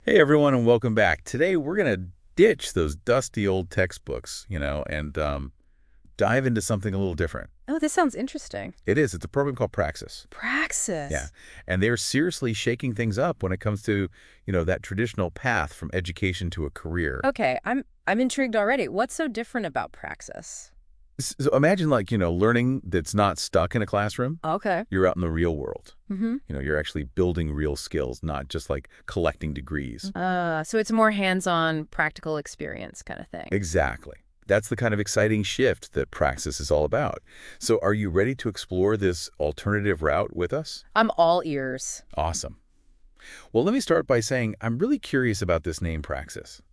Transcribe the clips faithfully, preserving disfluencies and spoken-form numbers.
Hey everyone, and welcome back. Today we're gonna ditch those dusty old textbooks, you know, and um, dive into something a little different. Oh, this sounds interesting. It is. It's a program called Praxis. Yeah, Praxis. and they're seriously shaking things up when it comes to, you know, that traditional path from education to a career. Okay, I'm I'm intrigued already. What's so different about Praxis? S- So imagine like, you know, learning that's not stuck in a classroom. Okay. You're out in the real world. Mm-hmm. You know, you're actually building real skills, not just like collecting degrees. Uh, so it's more hands-on, practical experience kind of thing. Exactly. That's the kind of exciting shift that Praxis is all about. So are you ready to explore this alternative route with us? I'm all ears. Awesome. Well, let me start by saying I'm really curious about this name Praxis.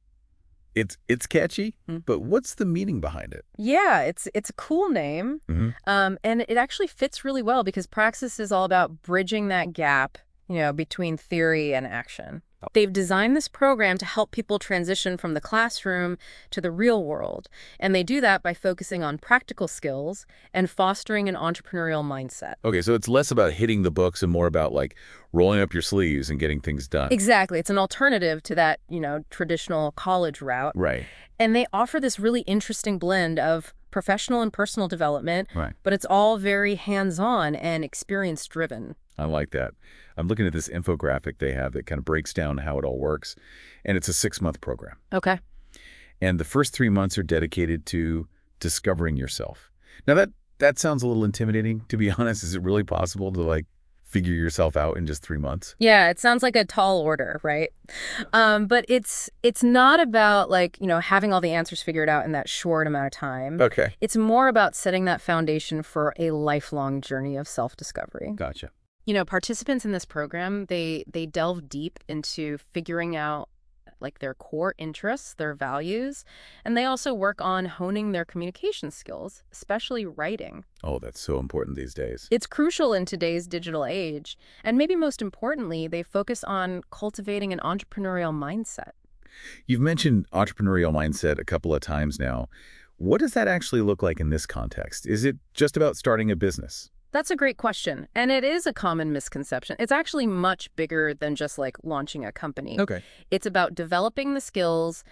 It's it's catchy, Hmm. but what's the meaning behind it? Yeah, it's it's a cool name. Hmm. Um, and it actually fits really well because Praxis is all about bridging that gap, you know, between theory and action. They've designed this program to help people transition from the classroom to the real world. And they do that by focusing on practical skills and fostering an entrepreneurial mindset. Okay, so it's less about hitting the books and more about like rolling up your sleeves and getting things done. Exactly. It's an alternative to that, you know, traditional college route. Right, And they offer this really interesting blend of professional and personal development, right. but it's all very hands-on and experience-driven. I like that. I'm looking at this infographic they have that kind of breaks down how it all works, and it's a six-month program. Okay. And the first three months are dedicated to discovering yourself. Now that that sounds a little intimidating, to be honest. Is it really possible to like figure yourself out in just three months? Yeah, it sounds like a tall order, right? Um, but it's it's not about like, you know, having all the answers figured out in that short amount of time. Okay. It's more about setting that foundation for a lifelong journey of self-discovery. Gotcha. You know, participants in this program, they they delve deep into figuring out like their core interests, their values, and they also work on honing their communication skills, especially writing. Oh, that's so important these days. It's crucial in today's digital age, and maybe most importantly, they focus on cultivating an entrepreneurial mindset. You've mentioned entrepreneurial mindset a couple of times now. What does that actually look like in this context? Is it just about starting a business? That's a great question, and it is a common misconception. It's actually much bigger than just like launching a company. Okay. It's about developing the skills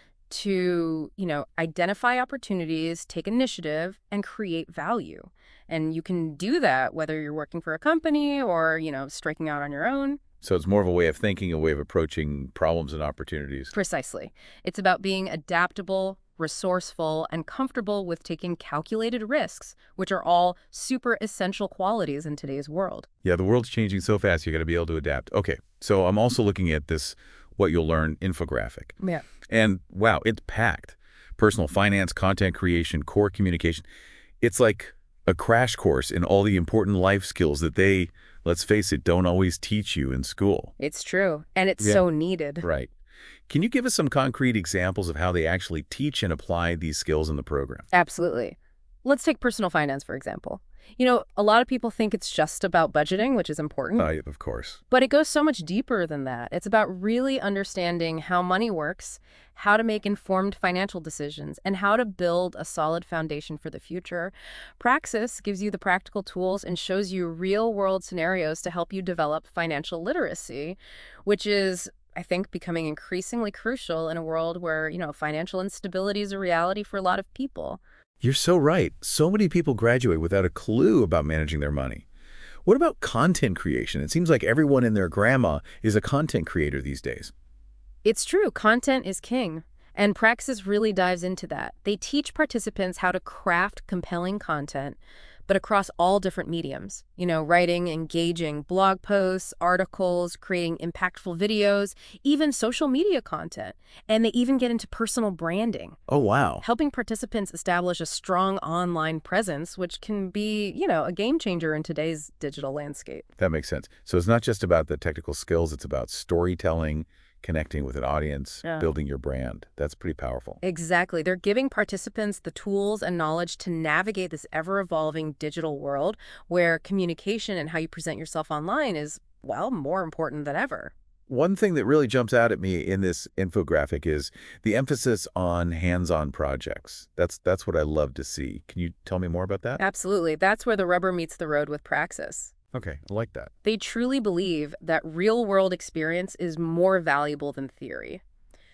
to, you know, identify opportunities, take initiative, and create value. And you can do that whether you're working for a company or, you know, striking out on your own. So it's more of a way of thinking, a way of approaching problems and opportunities. Precisely. It's about being adaptable, resourceful, and comfortable with taking calculated risks, which are all super essential qualities in today's world. Yeah, the world's changing so fast, you got to be able to adapt. Okay, so I'm also looking at this What You'll Learn infographic. Yeah. And wow, it's packed. Personal finance, content creation, core communication. It's like a crash course in all the important life skills that they, let's face it, don't always teach you in school. It's true, and it's Yeah. so needed. Right. Can you give us some concrete examples of how they actually teach and apply these skills in the program? Absolutely. Let's take personal finance, for example. You know, a lot of people think it's just about budgeting, which is important, Uh, of course. but it goes so much deeper than that. It's about really understanding how money works, how to make informed financial decisions, and how to build a solid foundation for the future. Praxis gives you the practical tools and shows you real-world scenarios to help you develop financial literacy, which is, I think, becoming increasingly crucial in a world where, you know, financial instability is a reality for a lot of people. You're so right. So many people graduate without a clue about managing their money. What about content creation? It seems like everyone and their grandma is a content creator these days. It's true, content is king. And Praxis really dives into that. They teach participants how to craft compelling content, but across all different mediums. You know, writing, engaging, blog posts, articles, creating impactful videos, even social media content. And they even get into personal branding, Oh, wow. helping participants establish a strong online presence, which can be, you know, a game changer in today's digital landscape. That makes sense. So it's not just about the technical skills, it's about storytelling, connecting with an audience, Yeah. building your brand. That's pretty powerful. Exactly. They're giving participants the tools and knowledge to navigate this ever-evolving digital world where communication and how you present yourself online is, well, more important than ever. One thing that really jumps out at me in this infographic is the emphasis on hands-on projects. That's that's what I love to see. Can you tell me more about that? Absolutely. That's where the rubber meets the road with Praxis. Okay, I like that. They truly believe that real-world experience is more valuable than theory.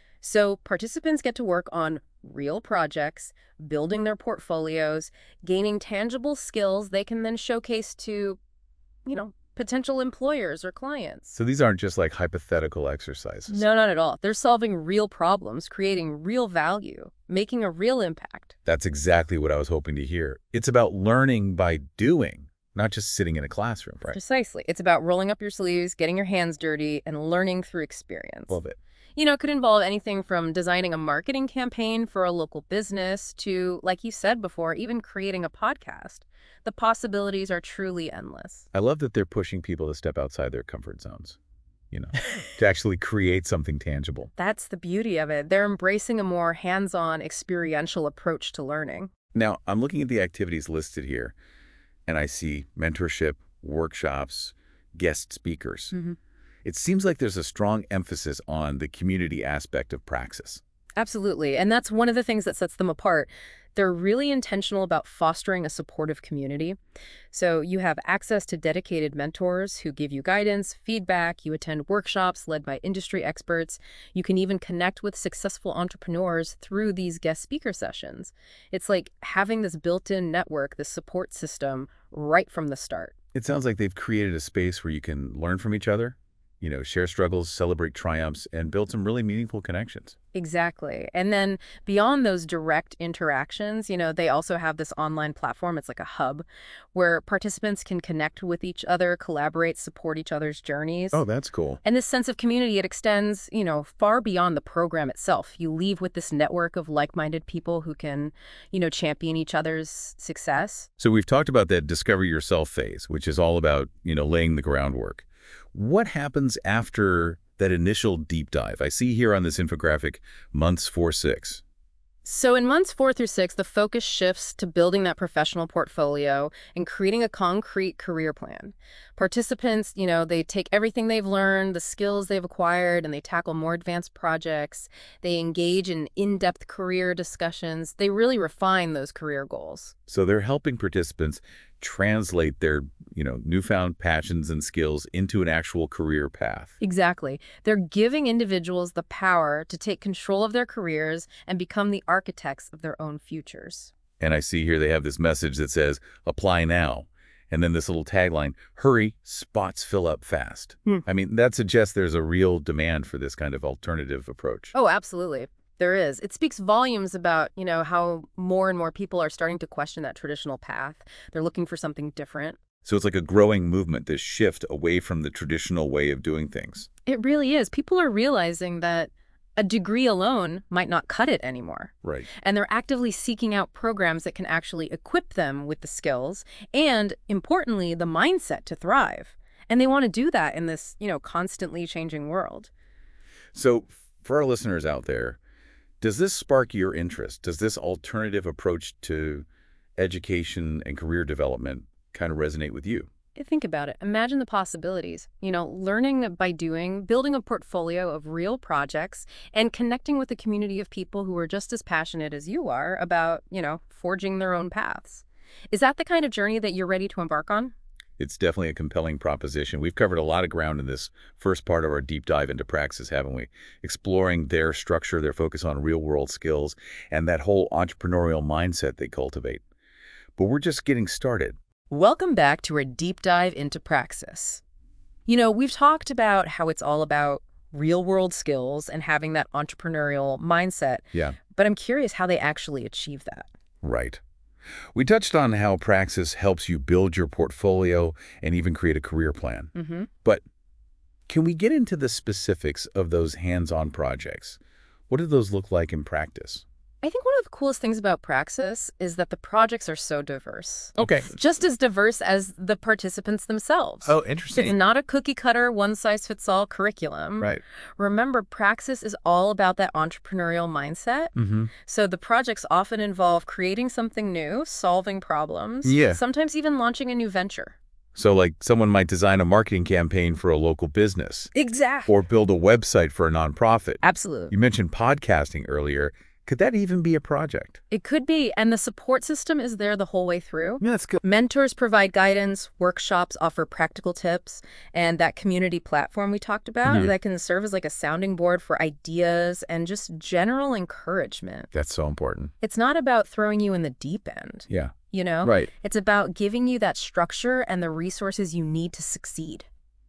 So participants get to work on real projects, building their portfolios, gaining tangible skills they can then showcase to, you know, potential employers or clients. So these aren't just like hypothetical exercises. No, not at all. They're solving real problems, creating real value, making a real impact. That's exactly what I was hoping to hear. It's about learning by doing, not just sitting in a classroom, right? Precisely. It's about rolling up your sleeves, getting your hands dirty, and learning through experience. Love it. You know, it could involve anything from designing a marketing campaign for a local business to, like you said before, even creating a podcast. The possibilities are truly endless. I love that they're pushing people to step outside their comfort zones, you know, to actually create something tangible. That's the beauty of it. They're embracing a more hands-on, experiential approach to learning. Now, I'm looking at the activities listed here, and I see mentorship, workshops, guest speakers. Mm-hmm. It seems like there's a strong emphasis on the community aspect of Praxis. Absolutely. And that's one of the things that sets them apart. They're really intentional about fostering a supportive community. So you have access to dedicated mentors who give you guidance, feedback. You attend workshops led by industry experts. You can even connect with successful entrepreneurs through these guest speaker sessions. It's like having this built-in network, this support system right from the start. It sounds like they've created a space where you can learn from each other, you know, share struggles, celebrate triumphs, and build some really meaningful connections. Exactly. And then beyond those direct interactions, you know, they also have this online platform. It's like a hub where participants can connect with each other, collaborate, support each other's journeys. Oh, that's cool. And this sense of community, it extends, you know, far beyond the program itself. You leave with this network of like-minded people who can, you know, champion each other's success. So we've talked about that discover yourself phase, which is all about, you know, laying the groundwork. What happens after that initial deep dive? I see here on this infographic, months four, six. So in months four through six, the focus shifts to building that professional portfolio and creating a concrete career plan. Participants, you know, they take everything they've learned, the skills they've acquired, and they tackle more advanced projects. They engage in in-depth career discussions. They really refine those career goals. So they're helping participants translate their, you know, newfound passions and skills into an actual career path. Exactly. They're giving individuals the power to take control of their careers and become the architects of their own futures. And I see here they have this message that says, apply now. And then this little tagline, hurry, spots fill up fast. Hmm. I mean, that suggests there's a real demand for this kind of alternative approach. Oh, absolutely. There is. It speaks volumes about, you know, how more and more people are starting to question that traditional path. They're looking for something different. So it's like a growing movement, this shift away from the traditional way of doing things. It really is. People are realizing that a degree alone might not cut it anymore. Right. And they're actively seeking out programs that can actually equip them with the skills and, importantly, the mindset to thrive. And they want to do that in this, you know, constantly changing world. So for our listeners out there, does this spark your interest? Does this alternative approach to education and career development kind of resonate with you? Think about it. Imagine the possibilities. You know, learning by doing, building a portfolio of real projects, and connecting with a community of people who are just as passionate as you are about, you know, forging their own paths. Is that the kind of journey that you're ready to embark on? It's definitely a compelling proposition. We've covered a lot of ground in this first part of our deep dive into Praxis, haven't we? Exploring their structure, their focus on real-world skills, and that whole entrepreneurial mindset they cultivate. But we're just getting started. Welcome back to our deep dive into Praxis. You know, we've talked about how it's all about real-world skills and having that entrepreneurial mindset. Yeah. But I'm curious how they actually achieve that. Right. We touched on how Praxis helps you build your portfolio and even create a career plan. Mm-hmm. But can we get into the specifics of those hands-on projects? What do those look like in practice? I think one of the coolest things about Praxis is that the projects are so diverse. Okay. Just as diverse as the participants themselves. Oh, It's interesting. not a cookie-cutter, one-size-fits-all curriculum. Right. Remember, Praxis is all about that entrepreneurial mindset. Mm-hmm. So the projects often involve creating something new, solving problems, Yeah. sometimes even launching a new venture. So like someone might design a marketing campaign for a local business Exactly. or build a website for a nonprofit. Absolutely. You mentioned podcasting earlier. Could that even be a project? It could be, and the support system is there the whole way through. Yeah, that's good. Mentors provide guidance, workshops offer practical tips, and that community platform we talked about Mhm. that can serve as like a sounding board for ideas and just general encouragement. That's so important. It's not about throwing you in the deep end, Yeah. you know? Right. It's about giving you that structure and the resources you need to succeed.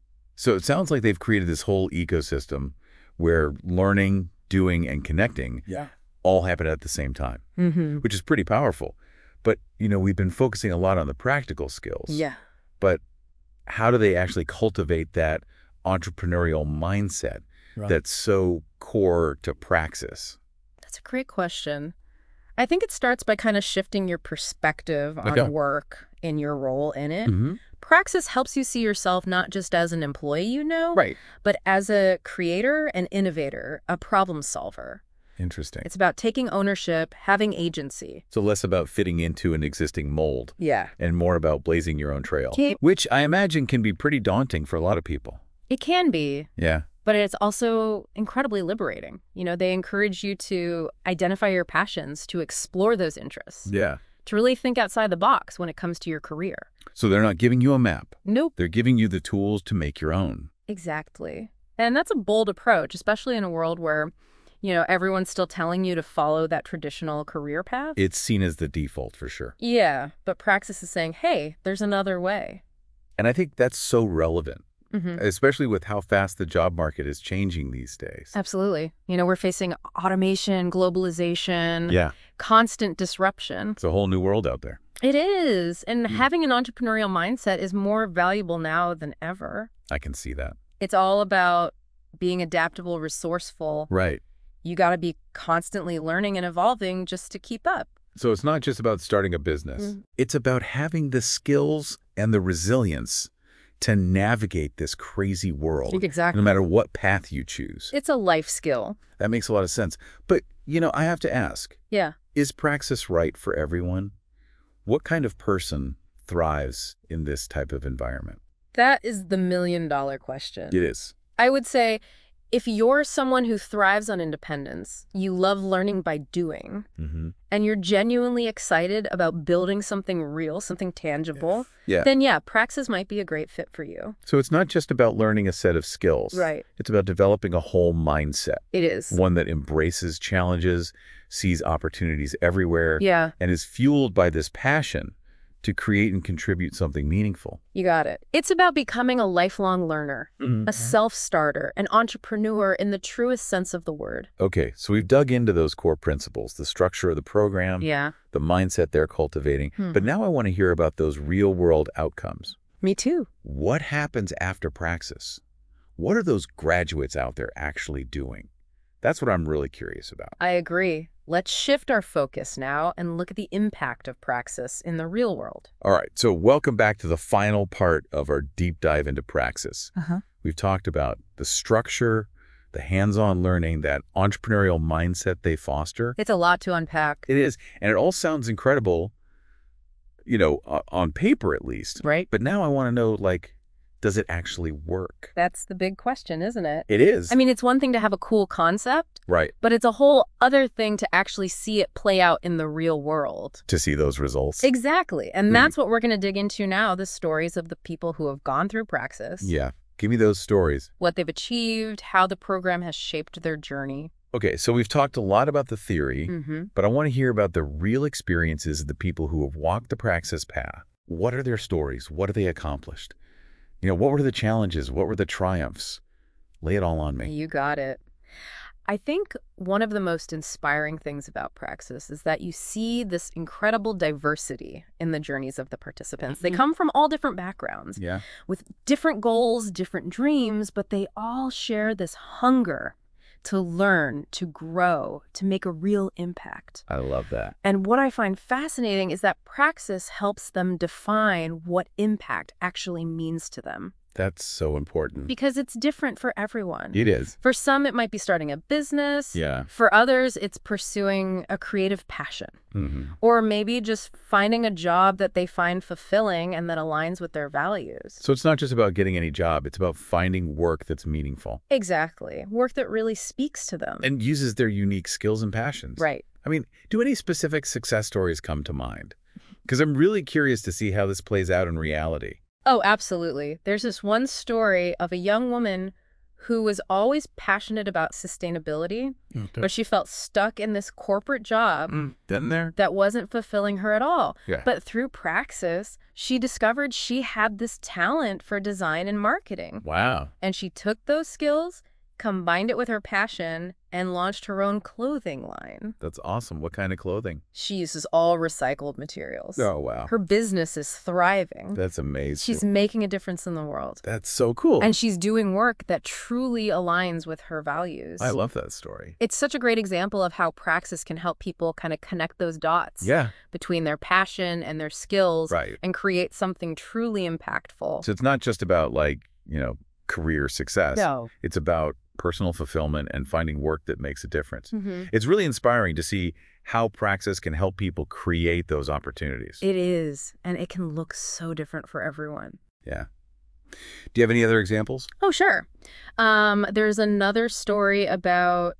So it sounds like they've created this whole ecosystem where learning, doing, and connecting Yeah. all happen at the same time, Mm-hmm. which is pretty powerful. But, you know, we've been focusing a lot on the practical skills. Yeah. But how do they actually cultivate that entrepreneurial mindset Right. that's so core to Praxis? That's a great question. I think it starts by kind of shifting your perspective on Okay. work and your role in it. Mm-hmm. Praxis helps you see yourself not just as an employee, you know, Right. but as a creator, an innovator, a problem solver. Interesting. It's about taking ownership, having agency. So less about fitting into an existing mold Yeah. and more about blazing your own trail, Okay. which I imagine can be pretty daunting for a lot of people. It can be, Yeah. but it's also incredibly liberating. You know, they encourage you to identify your passions, to explore those interests, Yeah. to really think outside the box when it comes to your career. So they're not giving you a map. Nope. They're giving you the tools to make your own. Exactly. And that's a bold approach, especially in a world where, you know, everyone's still telling you to follow that traditional career path. It's seen as the default for sure. Yeah, but Praxis is saying, hey, there's another way. And I think that's so relevant, Mm-hmm. especially with how fast the job market is changing these days. Absolutely. You know, we're facing automation, globalization, Yeah. constant disruption. It's a whole new world out there. It is. And Hmm. having an entrepreneurial mindset is more valuable now than ever. I can see that. It's all about being adaptable, resourceful. Right. You got to be constantly learning and evolving just to keep up. So it's not just about starting a business. Mhm. It's about having the skills and the resilience to navigate this crazy world, Exactly. no matter what path you choose. It's a life skill. That makes a lot of sense. But, you know, I have to ask, Yeah. is Praxis right for everyone? What kind of person thrives in this type of environment? That is the million dollar question. It is. I would say if you're someone who thrives on independence, you love learning by doing, Mm-hmm. and you're genuinely excited about building something real, something tangible, Yeah. then yeah, Praxis might be a great fit for you. So it's not just about learning a set of skills. Right. It's about developing a whole mindset, It is. one that embraces challenges, sees opportunities everywhere, Yeah, and is fueled by this passion to create and contribute something meaningful. you got it. It's about becoming a lifelong learner, a self-starter, an entrepreneur in the truest sense of the word. Okay, so we've dug into those core principles, the structure of the program, Yeah. the mindset they're cultivating. Hmm. But now I want to hear about those real-world outcomes. Me too. What happens after Praxis? What are those graduates out there actually doing? That's what I'm really curious about. I agree. Let's shift our focus now and look at the impact of Praxis in the real world. All right, so welcome back to the final part of our deep dive into Praxis. Uh-huh. We've talked about the structure, the hands-on learning, that entrepreneurial mindset they foster. It's a lot to unpack, It is, and it all sounds incredible, you know, o- on paper at least. right? But now I want to know, like, does it actually work? That's the big question, isn't it? It is. I mean, it's one thing to have a cool concept, right, but it's a whole other thing to actually see it play out in the real world. to see those results. Exactly. And Hmm. that's what we're going to dig into now, the stories of the people who have gone through Praxis, Yeah, give me those stories. what they've achieved, how the program has shaped their journey. Okay, so we've talked a lot about the theory, Mm-hmm. but I want to hear about the real experiences of the people who have walked the Praxis path. What are their stories? What have they accomplished? You know, what were the challenges? What were the triumphs? Lay it all on me. You got it. I think one of the most inspiring things about Praxis is that you see this incredible diversity in the journeys of the participants. They Mhm. come from all different backgrounds, Yeah. with different goals, different dreams, but they all share this hunger to learn, to grow, to make a real impact. I love that. And what I find fascinating is that Praxis helps them define what impact actually means to them. That's so important. Because it's different for everyone. It is. For some, it might be starting a business. Yeah. For others, it's pursuing a creative passion. Mm-hmm. Or maybe just finding a job that they find fulfilling and that aligns with their values. So it's not just about getting any job. It's about finding work that's meaningful. Exactly. Work that really speaks to them. And uses their unique skills and passions. Right. I mean, do any specific success stories come to mind? Because I'm really curious to see how this plays out in reality. Oh, absolutely. There's this one story of a young woman who was always passionate about sustainability, Okay. but she felt stuck in this corporate job Mm, then there? that wasn't fulfilling her at all. Yeah. But through Praxis, she discovered she had this talent for design and marketing. Wow. And she took those skills, combined it with her passion, and launched her own clothing line. That's awesome. What kind of clothing? She uses all recycled materials. Oh, wow. Her business is thriving. That's amazing. She's making a difference in the world. That's so cool. And she's doing work that truly aligns with her values. I love that story. It's such a great example of how Praxis can help people kind of connect those dots Yeah. between their passion and their skills Right. and create something truly impactful. So it's not just about, like, you know, career success. No. It's about personal fulfillment and finding work that makes a difference. Mm-hmm. It's really inspiring to see how Praxis can help people create those opportunities. It is, and it can look so different for everyone. Yeah. Do you have any other examples? Oh, sure. Um, there's another story about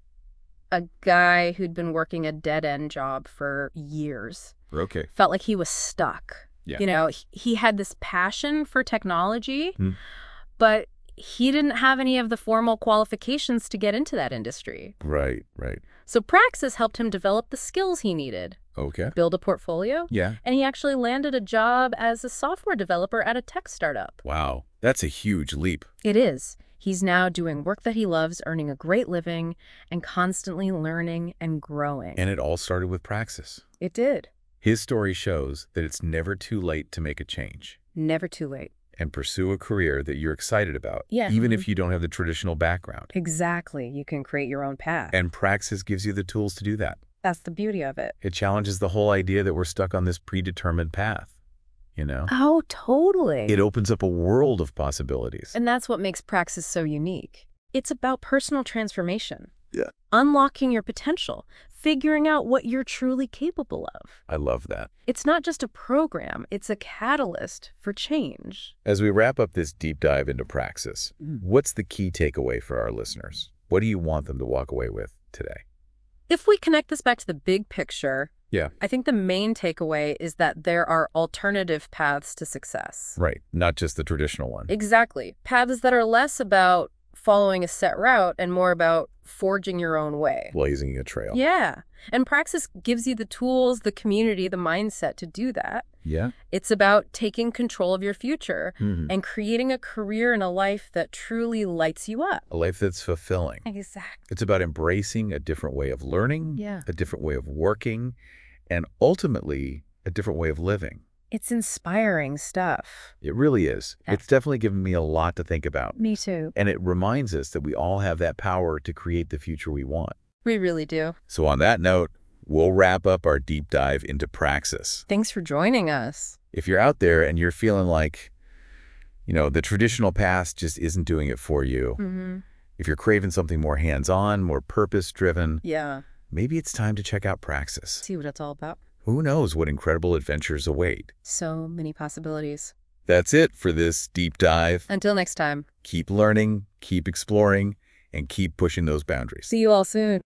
a guy who'd been working a dead-end job for years. Okay. Felt like he was stuck. Yeah. You know, he, he had this passion for technology, Hmm. but he didn't have any of the formal qualifications to get into that industry. Right, right. So Praxis helped him develop the skills he needed, Okay. build a portfolio, Yeah. and he actually landed a job as a software developer at a tech startup. Wow. That's a huge leap. It is. He's now doing work that he loves, earning a great living, and constantly learning and growing. And it all started with Praxis. It did. His story shows that it's never too late to make a change Never too late. and pursue a career that you're excited about, Yeah. even if you don't have the traditional background. Exactly. You can create your own path. And Praxis gives you the tools to do that. That's the beauty of it. It challenges the whole idea that we're stuck on this predetermined path, you know? Oh, totally. It opens up a world of possibilities. And that's what makes Praxis so unique. It's about personal transformation. Yeah. Unlocking your potential, figuring out what you're truly capable of. I love that. It's not just a program, it's a catalyst for change. As we wrap up this deep dive into Praxis, what's the key takeaway for our listeners? What do you want them to walk away with today? If we connect this back to the big picture, Yeah. I think the main takeaway is that there are alternative paths to success. Right. Not just the traditional one. Exactly. Paths that are less about following a set route and more about forging your own way. Blazing a trail. Yeah. And Praxis gives you the tools, the community, the mindset to do that. Yeah. It's about taking control of your future Mhm. and creating a career and a life that truly lights you up. A life that's fulfilling. Exactly. It's about embracing a different way of learning, Yeah. a different way of working, and ultimately a different way of living. It's inspiring stuff. It really is. Yeah. It's definitely given me a lot to think about. Me too. And it reminds us that we all have that power to create the future we want. We really do. So on that note, we'll wrap up our deep dive into Praxis. Thanks for joining us. If you're out there and you're feeling like, you know, the traditional path just isn't doing it for you, Mm-hmm. if you're craving something more hands-on, more purpose-driven, Yeah. maybe it's time to check out Praxis. See what it's all about. Who knows what incredible adventures await? So many possibilities. That's it for this deep dive. Until next time. Keep learning, keep exploring, and keep pushing those boundaries. See you all soon.